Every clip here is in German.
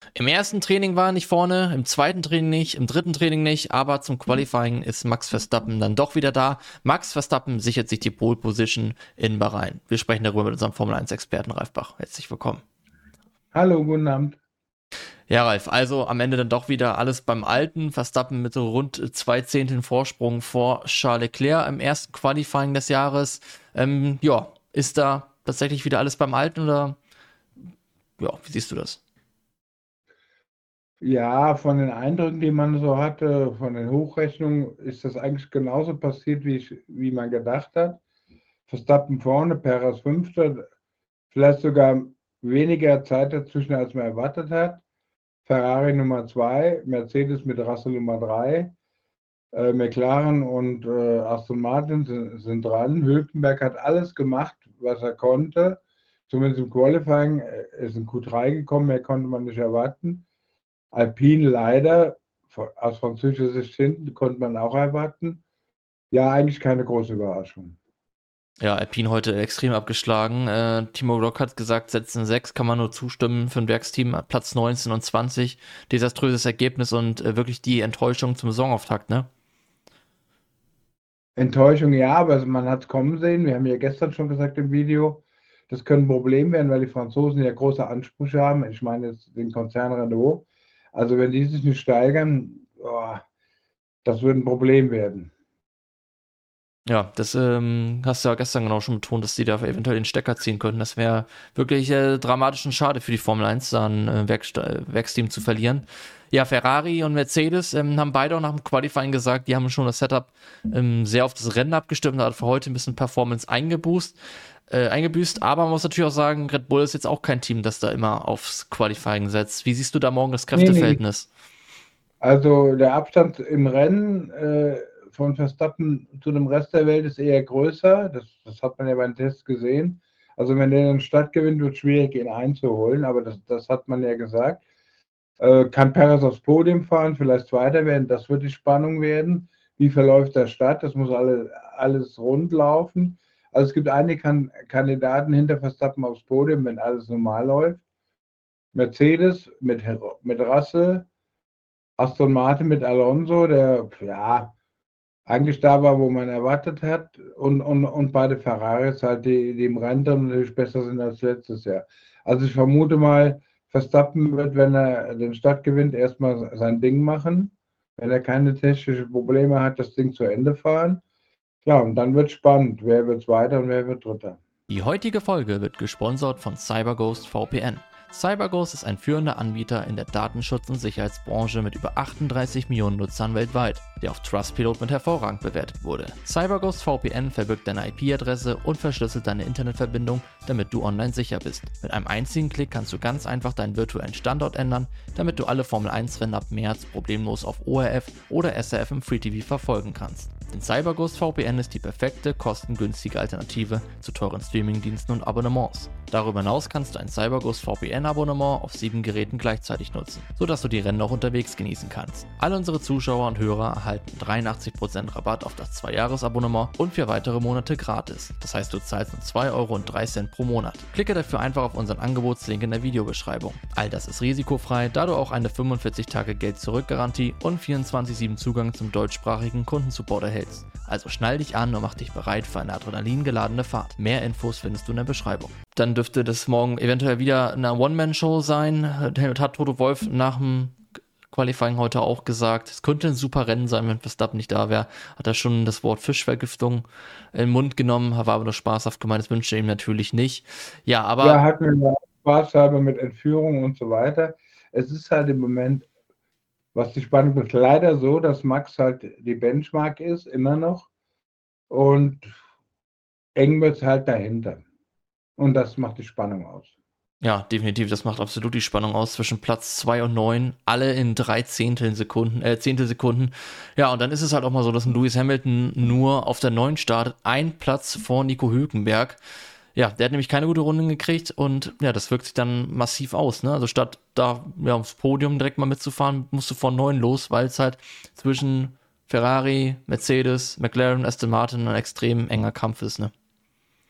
Im ersten Training war er nicht vorne, im zweiten Training nicht, im dritten Training nicht, aber zum Qualifying ist Max Verstappen dann doch wieder da. Max Verstappen sichert sich die Pole Position in Bahrain. Wir sprechen darüber mit unserem Formel 1 Experten Ralf Bach. Herzlich willkommen. Hallo, guten Abend. Ja, Ralf, also am Ende dann doch wieder alles beim Alten. Verstappen mit so rund 2 Zehnteln Vorsprung vor Charles Leclerc im ersten Qualifying des Jahres. Ist da tatsächlich wieder alles beim Alten oder wie siehst du das? Ja, von den Eindrücken, die man so hatte, von den Hochrechnungen, ist das eigentlich genauso passiert, wie man gedacht hat. Verstappen vorne, Perez Fünfter, vielleicht sogar weniger Zeit dazwischen, als man erwartet hat. Ferrari Nummer 2, Mercedes mit Russell Nummer 3, McLaren und Aston Martin sind dran. Hülkenberg hat alles gemacht, was er konnte. Zumindest im Qualifying ist in Q3 gekommen, mehr konnte man nicht erwarten. Alpine leider, aus französischer Sicht hinten, konnte man auch erwarten. Ja, eigentlich keine große Überraschung. Ja, Alpine heute extrem abgeschlagen. Timo Glock hat gesagt, Sätzen 6 kann man nur zustimmen für ein Werksteam, Platz 19 und 20. Desaströses Ergebnis und wirklich die Enttäuschung zum Saisonauftakt, ne? Enttäuschung ja, aber man hat es kommen sehen. Wir haben ja gestern schon gesagt im Video, das könnte ein Problem werden, weil die Franzosen ja große Ansprüche haben. Ich meine jetzt den Konzern Renault. Also wenn die sich nicht steigern, das wird ein Problem werden. Ja, das hast du ja gestern genau schon betont, dass die da eventuell den Stecker ziehen könnten. Das wäre wirklich dramatisch und schade für die Formel 1, da ein Werksteam zu verlieren. Ja, Ferrari und Mercedes haben beide auch nach dem Qualifying gesagt, die haben schon das Setup sehr auf das Rennen abgestimmt, da hat für heute ein bisschen Performance eingebüßt. Aber man muss natürlich auch sagen, Red Bull ist jetzt auch kein Team, das da immer aufs Qualifying setzt. Wie siehst du da morgen das Nee, nee. Kräfteverhältnis? Also der Abstand im Rennen von Verstappen zu dem Rest der Welt ist eher größer. Das hat man ja beim Test gesehen. Also wenn der dann Start gewinnt, wird es schwierig, ihn einzuholen. Aber das hat man ja gesagt. Kann Perez aufs Podium fahren, vielleicht Zweiter werden? Das wird die Spannung werden. Wie verläuft der Start? Das muss alles rund laufen. Also es gibt einige Kandidaten hinter Verstappen aufs Podium, wenn alles normal läuft. Mercedes mit Russell, Aston Martin mit Alonso, der ja eigentlich da war, wo man erwartet hat, und beide Ferraris halt, die im Rennen dann natürlich besser sind als letztes Jahr. Also ich vermute mal, Verstappen wird, wenn er den Start gewinnt, erstmal sein Ding machen. Wenn er keine technischen Probleme hat, das Ding zu Ende fahren. Ja, und dann wird spannend. Wer wird Zweiter und wer wird Dritter? Die heutige Folge wird gesponsert von CyberGhost VPN. CyberGhost ist ein führender Anbieter in der Datenschutz- und Sicherheitsbranche mit über 38 Millionen Nutzern weltweit, der auf Trustpilot mit hervorragend bewertet wurde. CyberGhost VPN verbirgt deine IP-Adresse und verschlüsselt deine Internetverbindung, damit du online sicher bist. Mit einem einzigen Klick kannst du ganz einfach deinen virtuellen Standort ändern, damit du alle Formel-1-Rennen ab März problemlos auf ORF oder SRF im Free TV verfolgen kannst. Denn CyberGhost VPN ist die perfekte, kostengünstige Alternative zu teuren Streamingdiensten und Abonnements. Darüber hinaus kannst du ein CyberGhost VPN-Abonnement auf 7 Geräten gleichzeitig nutzen, sodass du die Rennen auch unterwegs genießen kannst. Alle unsere Zuschauer und Hörer erhalten 83% Rabatt auf das 2-Jahres-Abonnement und 4 weitere Monate gratis. Das heißt, du zahlst nur 2,03 € pro Monat. Klicke dafür einfach auf unseren Angebotslink in der Videobeschreibung. All das ist risikofrei, da du auch eine 45-Tage-Geld-Zurück-Garantie und 24/7 Zugang zum deutschsprachigen Kundensupport erhältst. Also schnall dich an und mach dich bereit für eine adrenalingeladene Fahrt. Mehr Infos findest du in der Beschreibung. Dann dürfte das morgen eventuell wieder eine One-Man-Show sein. Hat Toto Wolff nach dem Qualifying heute auch gesagt. Es könnte ein super Rennen sein, wenn Verstappen nicht da wäre. Hat er schon das Wort Fischvergiftung in den Mund genommen, war aber nur spaßhaft gemeint. Das wünsche ich ihm natürlich nicht. Ja, Ja, aber hat mir ja Spaß halber mit Entführung und so weiter. Es ist halt im Moment, was die Spannung ist, leider so, dass Max halt die Benchmark ist, immer noch. Und eng wird es halt dahinter. Und das macht die Spannung aus. ja, definitiv, das macht absolut die Spannung aus zwischen Platz 2 und 9, alle in 3 Zehntelsekunden. Ja, und dann ist es halt auch mal so, dass ein Lewis Hamilton nur auf der 9 startet, ein Platz vor Nico Hülkenberg. Ja, der hat nämlich keine gute Runde gekriegt und ja, das wirkt sich dann massiv aus, ne? Also statt da aufs Podium direkt mal mitzufahren, musst du von 9 los, weil es halt zwischen Ferrari, Mercedes, McLaren, Aston Martin ein extrem enger Kampf ist, ne?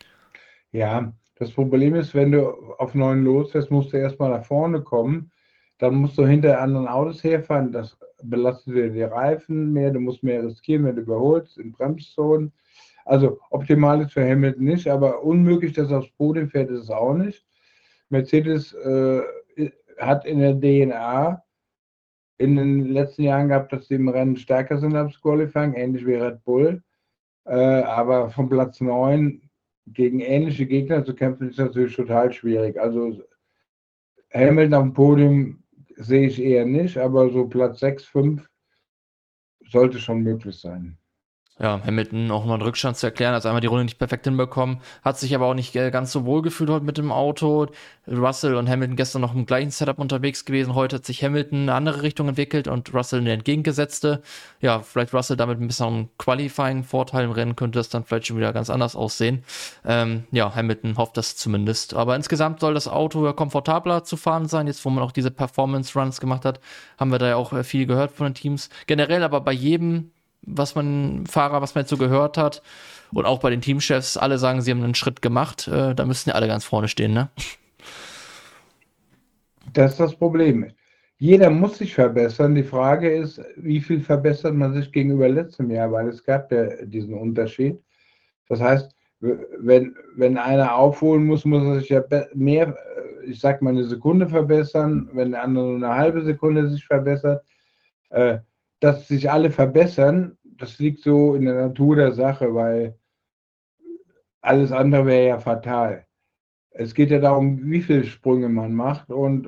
Ja, das Problem ist, wenn du auf 9 losfährst, musst du erstmal nach vorne kommen. dann musst du hinter anderen Autos herfahren, das belastet dir die Reifen mehr, du musst mehr riskieren, wenn du überholst, in Bremszonen. Also optimal ist für Hamilton nicht, aber unmöglich, dass er aufs Podium fährt, ist es auch nicht. Mercedes hat in der DNA in den letzten Jahren gehabt, dass sie im Rennen stärker sind als Qualifying, ähnlich wie Red Bull. Aber von Platz 9 gegen ähnliche Gegner zu kämpfen, ist natürlich total schwierig. Also Hamilton auf dem Podium sehe ich eher nicht, aber so Platz 6, 5 sollte schon möglich sein. Ja, Hamilton auch mal einen Rückstand zu erklären, also einmal die Runde nicht perfekt hinbekommen, hat sich aber auch nicht ganz so wohl gefühlt heute mit dem Auto. Russell und Hamilton gestern noch im gleichen Setup unterwegs gewesen. Heute hat sich Hamilton in eine andere Richtung entwickelt und Russell in eine entgegengesetzte. Ja, vielleicht Russell damit ein bisschen Qualifying-Vorteil im Rennen, könnte das dann vielleicht schon wieder ganz anders aussehen. Ja, Hamilton hofft das zumindest. Aber insgesamt soll das Auto ja komfortabler zu fahren sein. Jetzt, wo man auch diese Performance-Runs gemacht hat, haben wir da ja auch viel gehört von den Teams. Generell aber bei jedem was man jetzt so gehört hat und auch bei den Teamchefs, alle sagen, sie haben einen Schritt gemacht, da müssten ja alle ganz vorne stehen, ne? Das ist das Problem. Jeder muss sich verbessern. Die Frage ist, wie viel verbessert man sich gegenüber letztem Jahr, weil es gab ja diesen Unterschied. Das heißt, wenn einer aufholen muss, muss er sich ja mehr, ich sag mal, eine Sekunde verbessern, wenn der andere nur eine halbe Sekunde sich verbessert. Dass sich alle verbessern, das liegt so in der Natur der Sache, weil alles andere wäre ja fatal. Es geht ja darum, wie viele Sprünge man macht und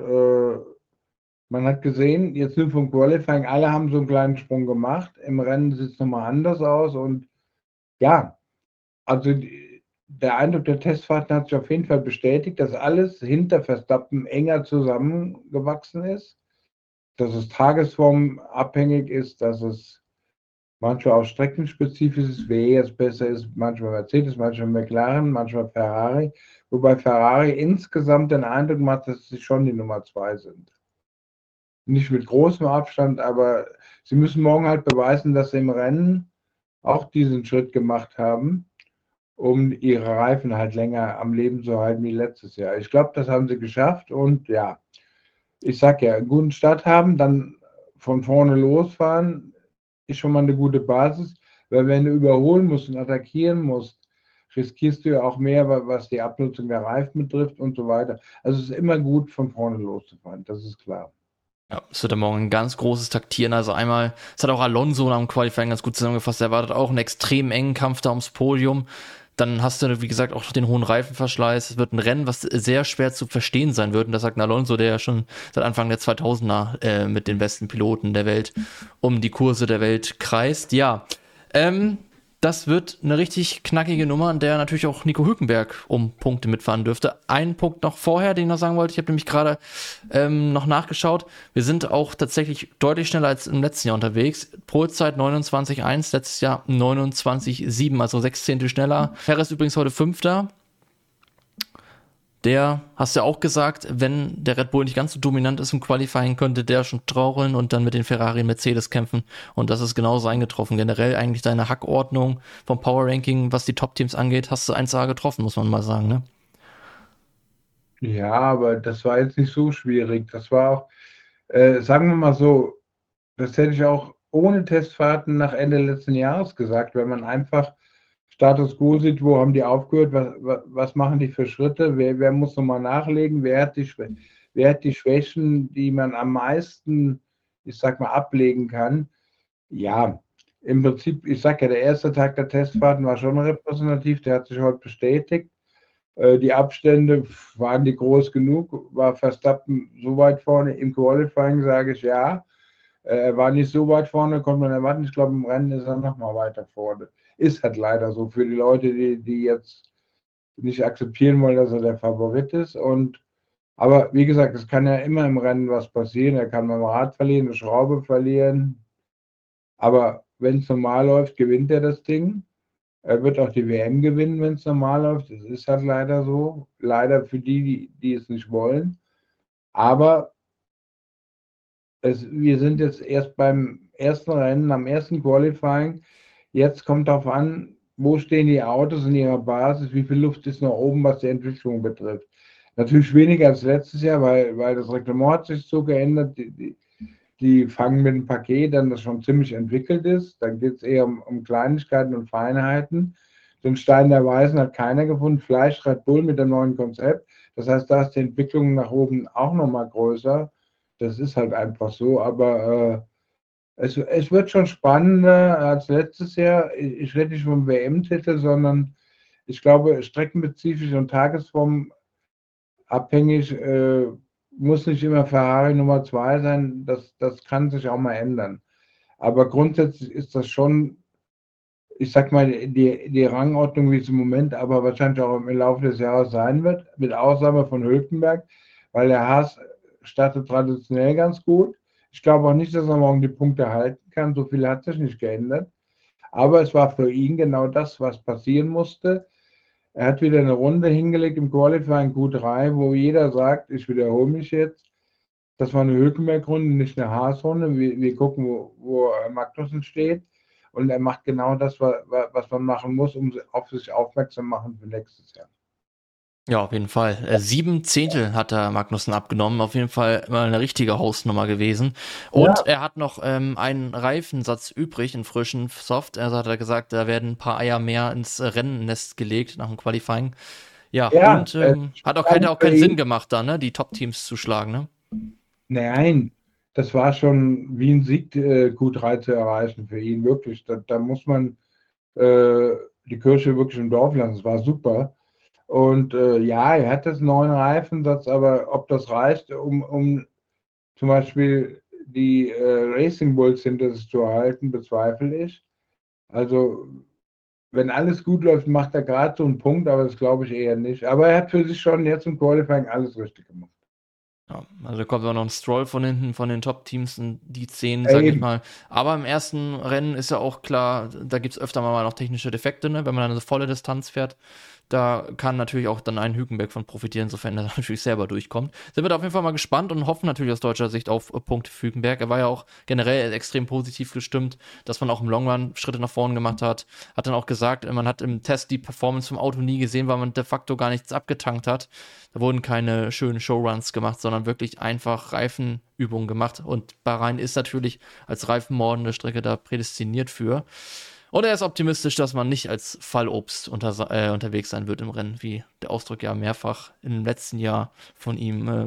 man hat gesehen, jetzt nur vom Qualifying, alle haben so einen kleinen Sprung gemacht. Im Rennen sieht es nochmal anders aus und ja, also der Eindruck der Testfahrten hat sich auf jeden Fall bestätigt, dass alles hinter Verstappen enger zusammengewachsen ist, dass es tagesformabhängig ist, dass es manchmal auch streckenspezifisch ist, wer jetzt besser ist, manchmal Mercedes, manchmal McLaren, manchmal Ferrari, wobei Ferrari insgesamt den Eindruck macht, dass sie schon die Nummer 2 sind. Nicht mit großem Abstand, aber sie müssen morgen halt beweisen, dass sie im Rennen auch diesen Schritt gemacht haben, um ihre Reifen halt länger am Leben zu halten wie letztes Jahr. Ich glaube, das haben sie geschafft und ja, ich sag ja, einen guten Start haben, dann von vorne losfahren, ist schon mal eine gute Basis, weil wenn du überholen musst und attackieren musst, riskierst du ja auch mehr, was die Abnutzung der Reifen betrifft und so weiter. Also es ist immer gut, von vorne loszufahren, das ist klar. Ja, es wird ja morgen ein ganz großes Taktieren. Also einmal, es hat auch Alonso am Qualifying ganz gut zusammengefasst, er erwartet auch einen extrem engen Kampf da ums Podium. Dann hast du, wie gesagt, auch den hohen Reifenverschleiß. Es wird ein Rennen, was sehr schwer zu verstehen sein wird. Und das sagt ein Alonso, der ja schon seit Anfang der 2000er mit den besten Piloten der Welt um die Kurse der Welt kreist. Ja, das wird eine richtig knackige Nummer, in der natürlich auch Nico Hülkenberg um Punkte mitfahren dürfte. Einen Punkt noch vorher, den ich noch sagen wollte. Ich habe nämlich gerade noch nachgeschaut. Wir sind auch tatsächlich deutlich schneller als im letzten Jahr unterwegs. Polzeit 29,1, letztes Jahr 29,7, also 6 Zehntel schneller. Perez übrigens heute Fünfter. Der, hast du ja auch gesagt, wenn der Red Bull nicht ganz so dominant ist im Qualifying, könnte der schon trauern und dann mit den Ferrari und Mercedes kämpfen. Und das ist genauso eingetroffen. Generell eigentlich deine Hackordnung vom Power Ranking, was die Top-Teams angeht, hast du 1A getroffen, muss man mal sagen, ne? Ja, aber das war jetzt nicht so schwierig. Das war auch, sagen wir mal so, das hätte ich auch ohne Testfahrten nach Ende letzten Jahres gesagt, wenn man einfach Status quo sieht, wo haben die aufgehört, was machen die für Schritte, wer muss nochmal nachlegen, wer hat die Schwächen, die man am meisten, ich sag mal, ablegen kann. Ja, im Prinzip, ich sag ja, der erste Tag der Testfahrten war schon repräsentativ, der hat sich heute bestätigt. Die Abstände, waren die groß genug? War Verstappen so weit vorne? Im Qualifying sage ich ja. Er war nicht so weit vorne, konnte man erwarten. Ich glaube, im Rennen ist er noch mal weiter vorne. Ist halt leider so für die Leute, die jetzt nicht akzeptieren wollen, dass er der Favorit ist. Aber wie gesagt, es kann ja immer im Rennen was passieren. Er kann beim Rad verlieren, eine Schraube verlieren. Aber wenn es normal läuft, gewinnt er das Ding. Er wird auch die WM gewinnen, wenn es normal läuft. Das ist halt leider so. Leider für die es nicht wollen. Aber wir sind jetzt erst beim ersten Rennen, am ersten Qualifying. Jetzt kommt darauf an, wo stehen die Autos in ihrer Basis, wie viel Luft ist noch oben, was die Entwicklung betrifft. Natürlich weniger als letztes Jahr, weil das Reglement hat sich so geändert. Die fangen mit einem Paket an, das schon ziemlich entwickelt ist. Dann geht es eher um Kleinigkeiten und Feinheiten. Den Stein der Weisen hat keiner gefunden. Fleisch Red Bull mit dem neuen Konzept. Das heißt, da ist die Entwicklung nach oben auch nochmal größer. Das ist halt einfach so. Aber es wird schon spannender als letztes Jahr. Ich rede nicht vom WM-Titel, sondern ich glaube, streckenspezifisch und tagesformabhängig muss nicht immer Ferrari Nummer 2 sein. Das kann sich auch mal ändern. Aber grundsätzlich ist das schon, ich sag mal, die Rangordnung, wie es im Moment, aber wahrscheinlich auch im Laufe des Jahres sein wird, mit Ausnahme von Hülkenberg, weil der Haas startet traditionell ganz gut. Ich glaube auch nicht, dass er morgen die Punkte halten kann. So viel hat sich nicht geändert. Aber es war für ihn genau das, was passieren musste. Er hat wieder eine Runde hingelegt im Qualifying Q3, wo jeder sagt, ich wiederhole mich jetzt, das war eine Hülkenberg-Runde, nicht eine Haas-Runde. Wir gucken, wo Magnussen steht. Und er macht genau das, was man machen muss, um auf sich aufmerksam zu machen für nächstes Jahr. Ja, auf jeden Fall. 7 Zehntel hat der Magnussen abgenommen. Auf jeden Fall mal eine richtige Hausnummer gewesen. Und Ja. er hat noch einen Reifensatz übrig, einen frischen Soft. Also hat er gesagt, da werden ein paar Eier mehr ins Rennnest gelegt nach dem Qualifying. Ja, Ja, und hat auch keinen Sinn gemacht, da, ne, die Top-Teams zu schlagen, ne? nein, das war schon wie ein Sieg, Q3 zu erreichen für ihn, wirklich. Da muss man äh, die Kirche wirklich im Dorf lassen. Es war super. Und ja, er hat das neuen Reifensatz, aber ob das reicht, um zum Beispiel die Racing Bulls hinter sich zu halten, bezweifle ich. Also, wenn alles gut läuft, macht er gerade so einen Punkt, aber das glaube ich eher nicht. Aber er hat für sich schon jetzt im Qualifying alles richtig gemacht. Ja, also kommt auch noch ein Stroll von hinten, von den Top-Teams in die 10, sag ich Eben. mal. Aber im ersten Rennen ist ja auch klar, da gibt es öfter mal noch technische Defekte, ne? Wenn man dann eine volle Distanz fährt. Da kann natürlich auch dann ein Hülkenberg von profitieren, sofern er natürlich selber durchkommt. Sind wir da auf jeden Fall mal gespannt und hoffen natürlich aus deutscher Sicht auf Punkte für Hülkenberg. Er war ja auch generell extrem positiv gestimmt, dass man auch im Long Run Schritte nach vorne gemacht hat. Hat dann auch gesagt, man hat im Test die Performance vom Auto nie gesehen, weil man de facto gar nichts abgetankt hat. Da wurden keine schönen Showruns gemacht, sondern wirklich einfach Reifenübungen gemacht. Und Bahrain ist natürlich als reifenmordende Strecke da prädestiniert für. Und er ist optimistisch, dass man nicht als Fallobst unterwegs sein wird im Rennen, wie der Ausdruck ja mehrfach im letzten Jahr von ihm,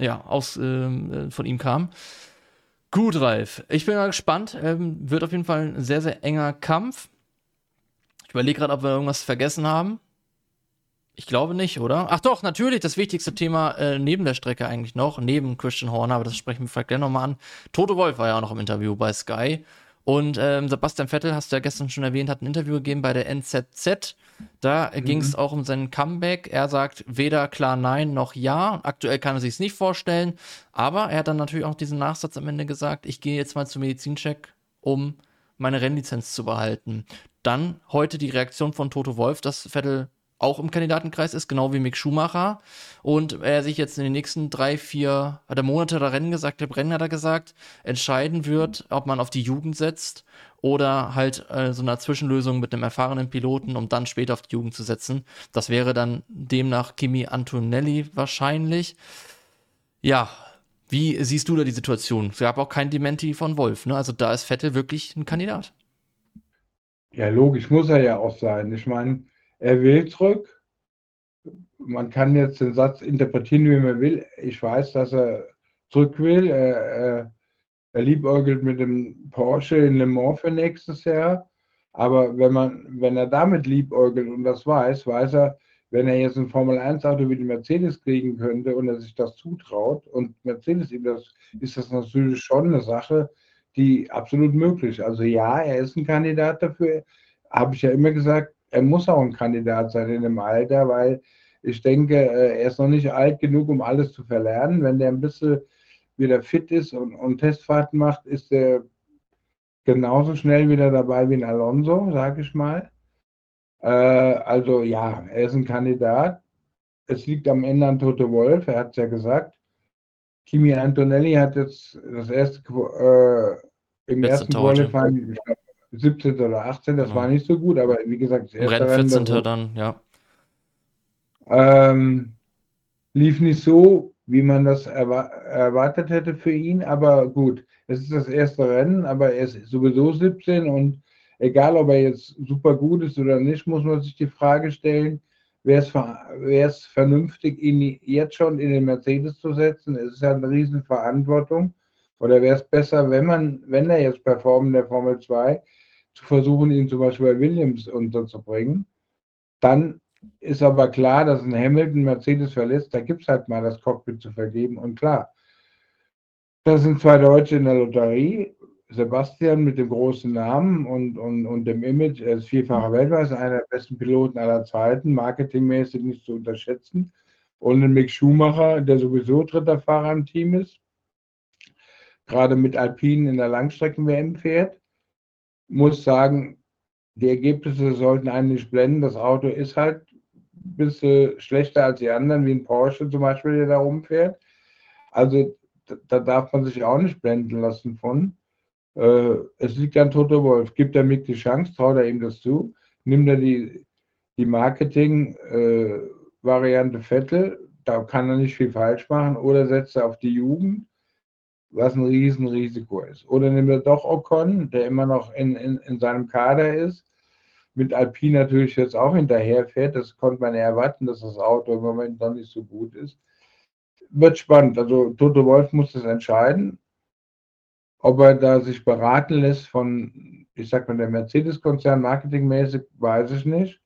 von ihm kam. Gut, Ralf. Ich bin mal gespannt. Wird auf jeden Fall ein sehr, sehr enger Kampf. Ich überlege gerade, ob wir irgendwas vergessen haben. Ich glaube nicht, oder? Ach doch, natürlich, das wichtigste Thema neben der Strecke eigentlich noch, neben Christian Horner, aber das sprechen wir vielleicht gleich nochmal an. Toto Wolff war ja auch noch im Interview bei Sky. Und Sebastian Vettel, hast du ja gestern schon erwähnt, hat ein Interview gegeben bei der NZZ. Da ging es auch um seinen Comeback. Er sagt weder klar nein noch ja. Aktuell kann er sich es nicht vorstellen. Aber er hat dann natürlich auch diesen Nachsatz am Ende gesagt, ich gehe jetzt mal zum Medizincheck, um meine Rennlizenz zu behalten. Dann heute die Reaktion von Toto Wolff, dass Vettel auch im Kandidatenkreis ist, genau wie Mick Schumacher. Und er sich jetzt in den nächsten 3-4 hat er Monate oder Rennen gesagt, Rennen hat er gesagt, entscheiden wird, ob man auf die Jugend setzt oder halt so eine Zwischenlösung mit einem erfahrenen Piloten, um dann später auf die Jugend zu setzen. Das wäre dann demnach Kimi Antonelli wahrscheinlich. Ja, wie siehst du da die Situation? Es gab auch kein Dementi von Wolff, ne? Also da ist Vettel wirklich ein Kandidat. Ja, logisch, muss er ja auch sein. Ich meine, er will zurück. Man kann jetzt den Satz interpretieren, wie man will. Ich weiß, dass er zurück will. Er liebäugelt mit dem Porsche in Le Mans für nächstes Jahr. Aber wenn er damit liebäugelt und das weiß er, wenn er jetzt ein Formel-1-Auto wie die Mercedes kriegen könnte und er sich das zutraut und Mercedes ihm das, ist das natürlich schon eine Sache, die absolut möglich ist. Also ja, er ist ein Kandidat dafür. Habe ich ja immer gesagt, er muss auch ein Kandidat sein in dem Alter, weil ich denke, er ist noch nicht alt genug, um alles zu verlernen. Wenn der ein bisschen wieder fit ist und Testfahrten macht, ist er genauso schnell wieder dabei wie ein Alonso, sage ich mal. Also ja, er ist ein Kandidat. Es liegt am Ende an Toto Wolff, er hat es ja gesagt. Kimi Antonelli hat jetzt das erste im 14. ersten heute. Qualifying, ich glaube 17. oder 18, das Genau. war nicht so gut, aber wie gesagt, das Im erste Rennen 14. das dann, ja. Ähm, Lief nicht so, wie man das erwartet hätte für ihn, aber gut, es ist das erste Rennen, aber er ist sowieso 17 und egal, ob er jetzt super gut ist oder nicht, muss man sich die Frage stellen, wäre es vernünftig, ihn jetzt schon in den Mercedes zu setzen? Es ist ja eine Riesenverantwortung. Oder wäre es besser, wenn er jetzt performt in der Formel 2, zu versuchen, ihn zum Beispiel bei Williams unterzubringen? Dann ist aber klar, dass ein Hamilton Mercedes verlässt, da gibt es halt mal das Cockpit zu vergeben. Und klar, das sind zwei Deutsche in der Lotterie. Sebastian mit dem großen Namen und dem Image, er ist vierfacher Weltmeister, einer der besten Piloten aller Zeiten, marketingmäßig nicht zu unterschätzen. Und ein Mick Schumacher, der sowieso dritter Fahrer im Team ist, gerade mit Alpine in der Langstrecken-WM fährt, muss sagen, die Ergebnisse sollten einen nicht blenden. Das Auto ist halt ein bisschen schlechter als die anderen, wie ein Porsche zum Beispiel, der da rumfährt. Also da darf man sich auch nicht blenden lassen von. Es liegt an Toto Wolff. Gibt er Mick die Chance, traut er ihm das zu? Nimmt er die Marketing-Variante Vettel, da kann er nicht viel falsch machen, oder setzt er auf die Jugend, was ein Riesenrisiko ist. Oder nimmt er doch Ocon, der immer noch in seinem Kader ist, mit Alpine natürlich jetzt auch hinterherfährt. Das konnte man ja erwarten, dass das Auto im Moment noch nicht so gut ist. Wird spannend. Also Toto Wolff muss das entscheiden. Ob er da sich beraten lässt von, ich sag mal, der Mercedes-Konzern marketingmäßig, weiß ich nicht.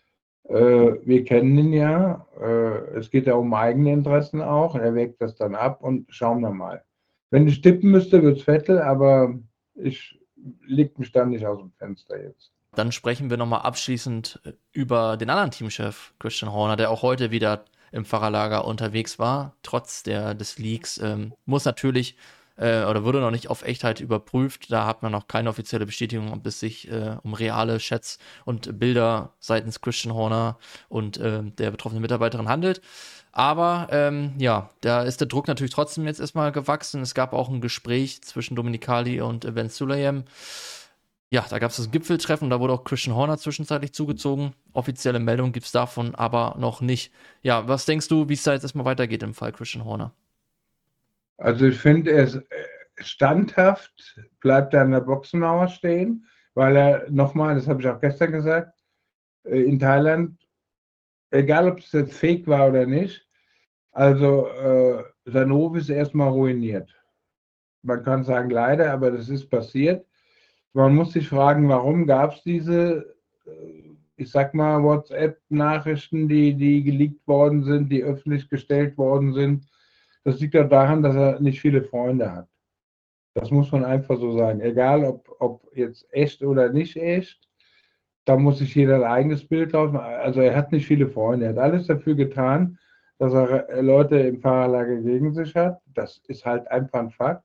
Wir kennen ihn ja. Es geht ja um eigene Interessen auch. Er wägt das dann ab und schauen wir mal. Wenn ich tippen müsste, wird es Vettel, aber ich leg mich dann nicht aus dem Fenster jetzt. Dann sprechen wir nochmal abschließend über den anderen Teamchef, Christian Horner, der auch heute wieder im Fahrerlager unterwegs war, trotz des Leaks. Muss natürlich oder wurde noch nicht auf Echtheit überprüft. Da hat man noch keine offizielle Bestätigung, ob es sich um reale Chats und Bilder seitens Christian Horner und der betroffenen Mitarbeiterin handelt. Aber ja, da ist der Druck natürlich trotzdem jetzt erstmal gewachsen. Es gab auch ein Gespräch zwischen Dominicali und Ben Sulayem. Ja, da gab es das Gipfeltreffen, da wurde auch Christian Horner zwischenzeitlich zugezogen. Offizielle Meldung gibt es davon aber noch nicht. Ja, was denkst du, wie es da jetzt erstmal weitergeht im Fall Christian Horner? Also ich finde, er ist standhaft, bleibt er an der Boxenmauer stehen, weil er nochmal, das habe ich auch gestern gesagt, in Thailand, egal ob es jetzt fake war oder nicht, also sein Ruf ist erstmal ruiniert. Man kann sagen leider, aber das ist passiert. Man muss sich fragen, warum gab es diese, ich sag mal, WhatsApp-Nachrichten, die geleakt worden sind, die öffentlich gestellt worden sind. Das liegt ja daran, dass er nicht viele Freunde hat. Das muss man einfach so sagen. Egal, ob jetzt echt oder nicht echt, da muss sich jeder ein eigenes Bild drauf machen. Also er hat nicht viele Freunde. Er hat alles dafür getan, dass er Leute im Fahrerlager gegen sich hat. Das ist halt einfach ein Fakt.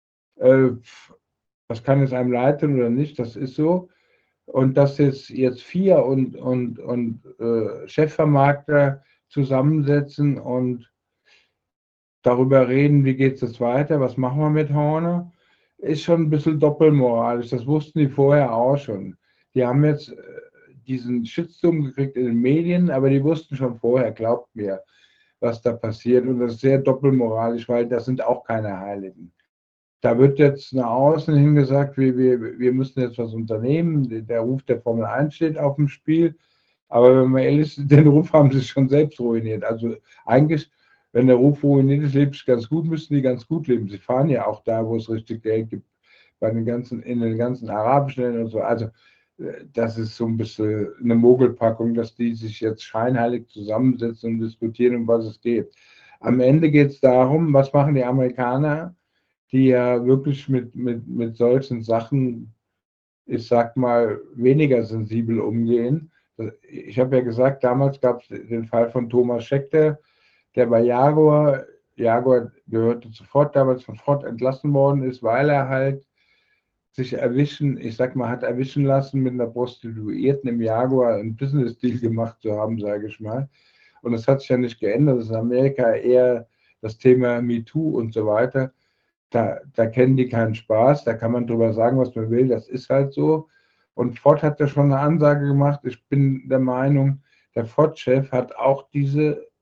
Das kann es einem leid tun oder nicht, das ist so. Und dass jetzt FIA und Chefvermarkter zusammensetzen und darüber reden, wie geht es jetzt weiter, was machen wir mit Horner, ist schon ein bisschen doppelmoralisch. Das wussten die vorher auch schon. Die haben jetzt diesen Shitstorm gekriegt in den Medien, aber die wussten schon vorher, glaubt mir, was da passiert. Und das ist sehr doppelmoralisch, weil das sind auch keine Heiligen. Da wird jetzt nach außen hin gesagt, wir müssen jetzt was unternehmen. Der Ruf der Formel 1 steht auf dem Spiel. Aber wenn man ehrlich ist, den Ruf haben sie schon selbst ruiniert. Also eigentlich, wenn der Ruf ruiniert ist, lebt es ganz gut, müssen die ganz gut leben. Sie fahren ja auch da, wo es richtig Geld gibt, in den ganzen arabischen Ländern und so. Also das ist so ein bisschen eine Mogelpackung, dass die sich jetzt scheinheilig zusammensetzen und diskutieren, um was es geht. Am Ende geht es darum, was machen die Amerikaner, die ja wirklich mit solchen Sachen, ich sag mal, weniger sensibel umgehen. Ich habe ja gesagt, damals gab es den Fall von Thomas Scheckter, der bei Jaguar gehörte zu Ford, damals von Ford entlassen worden ist, weil er halt sich hat erwischen lassen, mit einer Prostituierten im Jaguar einen Business-Deal gemacht zu haben, sage ich mal. Und das hat sich ja nicht geändert. Das ist in Amerika eher das Thema MeToo und so weiter. Da kennen die keinen Spaß, da kann man drüber sagen, was man will, das ist halt so. Und Ford hat ja schon eine Ansage gemacht. Ich bin der Meinung, der Ford-Chef hat auch diese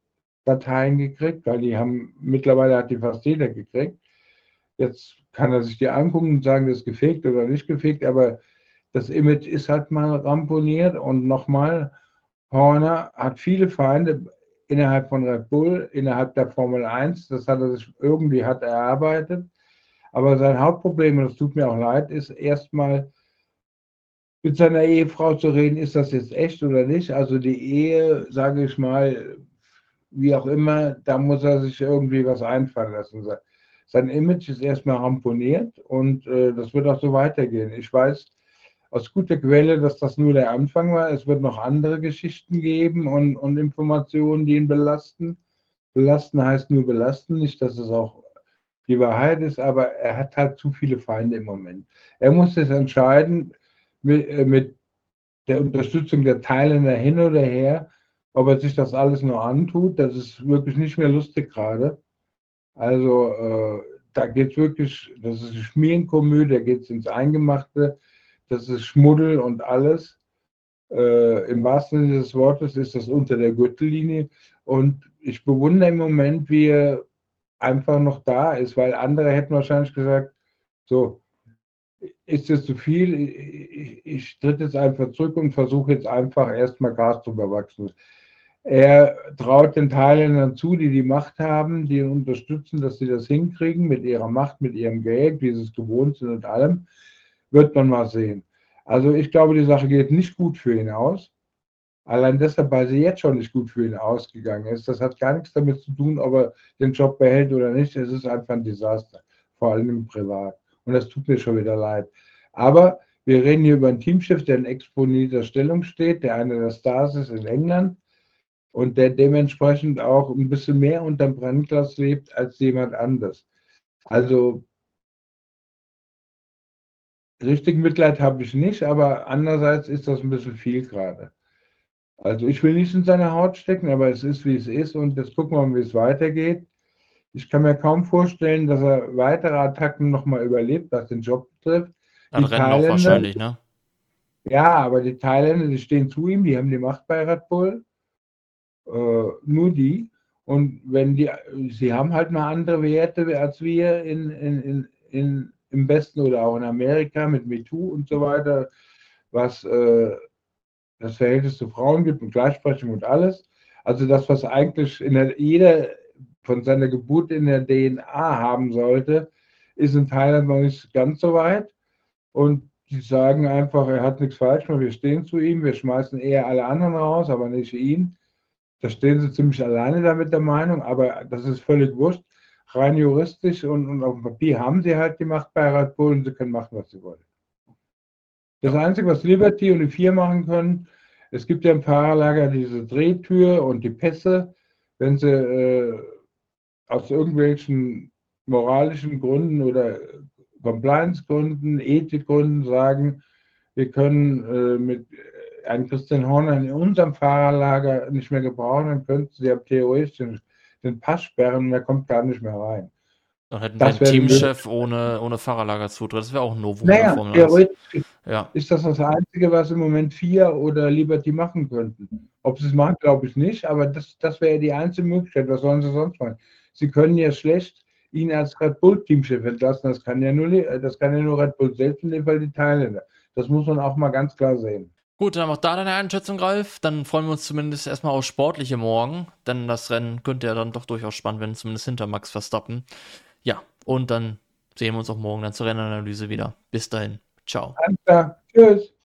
Dateien gekriegt, weil mittlerweile hat die fast jeder gekriegt. Jetzt kann er sich die angucken und sagen, das ist gefaked oder nicht gefaked, aber das Image ist halt mal ramponiert. Und nochmal, Horner hat viele Feinde innerhalb von Red Bull, innerhalb der Formel 1. Das hat er sich irgendwie erarbeitet. Aber sein Hauptproblem, und es tut mir auch leid, ist erstmal mit seiner Ehefrau zu reden, ist das jetzt echt oder nicht? Also die Ehe, sage ich mal, wie auch immer, da muss er sich irgendwie was einfallen lassen. Sein Image ist erstmal ramponiert und das wird auch so weitergehen. Ich weiß aus guter Quelle, dass das nur der Anfang war. Es wird noch andere Geschichten geben und Informationen, die ihn belasten. Belasten heißt nur belasten, nicht, dass es auch die Wahrheit ist, aber er hat halt zu viele Feinde im Moment. Er muss jetzt entscheiden, mit der Unterstützung der Teilnehmer hin oder her, ob er sich das alles nur antut. Das ist wirklich nicht mehr lustig gerade. Also da geht es wirklich, das ist eine Schmierenkomödie, da geht es ins Eingemachte, das ist Schmuddel und alles. Im wahrsten Sinne des Wortes ist das unter der Gürtellinie. Und ich bewundere im Moment, wie er einfach noch da ist, weil andere hätten wahrscheinlich gesagt, so, ist es zu viel, ich tritt jetzt einfach zurück und versuche jetzt einfach erstmal Gras zu überwachsen. Er traut den Teilnehmern zu, die die Macht haben, die ihn unterstützen, dass sie das hinkriegen mit ihrer Macht, mit ihrem Geld, wie sie es gewohnt sind und allem, wird man mal sehen. Also ich glaube, die Sache geht nicht gut für ihn aus. Allein deshalb, weil sie jetzt schon nicht gut für ihn ausgegangen ist. Das hat gar nichts damit zu tun, ob er den Job behält oder nicht. Es ist einfach ein Desaster, vor allem im Privat. Und das tut mir schon wieder leid. Aber wir reden hier über einen Teamchef, der in exponierter Stellung steht, der einer der Stars ist in England und der dementsprechend auch ein bisschen mehr unterm Brennglas lebt als jemand anderes. Also richtig Mitleid habe ich nicht, aber andererseits ist das ein bisschen viel gerade. Also ich will nicht in seine Haut stecken, aber es ist, wie es ist und jetzt gucken wir mal, wie es weitergeht. Ich kann mir kaum vorstellen, dass er weitere Attacken nochmal überlebt, was den Job betrifft. Ein Rennen noch wahrscheinlich, ne? Ja, aber die Thailänder, die stehen zu ihm, die haben die Macht bei Red Bull, nur die. Und sie haben halt mal andere Werte als wir im Westen oder auch in Amerika mit MeToo und so weiter, was das Verhältnis zu Frauen gibt und Gleichberechtigung und alles. Also das, was eigentlich jeder von seiner Geburt in der DNA haben sollte, ist in Thailand noch nicht ganz so weit. Und die sagen einfach, er hat nichts falsch gemacht, wir stehen zu ihm, wir schmeißen eher alle anderen raus, aber nicht ihn. Da stehen sie ziemlich alleine da mit der Meinung, aber das ist völlig wurscht. Rein juristisch und auf dem Papier haben sie halt die Macht bei Red Bull und sie können machen, was sie wollen. Das Einzige, was Liberty und die FIA machen können, es gibt ja im Fahrerlager diese Drehtür und die Pässe, wenn sie aus irgendwelchen moralischen Gründen oder Compliance-Gründen, Ethikgründen sagen, wir können mit einen Christian Horner in unserem Fahrerlager nicht mehr gebrauchen, dann könnten sie ja theoretisch den Pass sperren und er kommt gar nicht mehr rein. Dann hätten wir einen Teamchef ohne Fahrerlagerzutritt. Das wäre auch ein Novum. Naja, theoretisch ist das Einzige, was im Moment FIA oder Liberty machen könnten. Ob sie es machen, glaube ich nicht, aber das wäre die einzige Möglichkeit. Was sollen sie sonst machen? Sie können ja schlecht ihn als Red Bull Teamchef entlassen. Das kann ja nur Red Bull selbst, in dem Fall die Thailänder. Das muss man auch mal ganz klar sehen. Gut, dann macht da deine Einschätzung, Ralf. Dann freuen wir uns zumindest erstmal auf sportliche morgen, denn das Rennen könnte ja dann doch durchaus spannend werden, zumindest hinter Max Verstappen. Ja, und dann sehen wir uns auch morgen dann zur Rennanalyse wieder. Bis dahin. Ciao. Alles klar. Tschüss.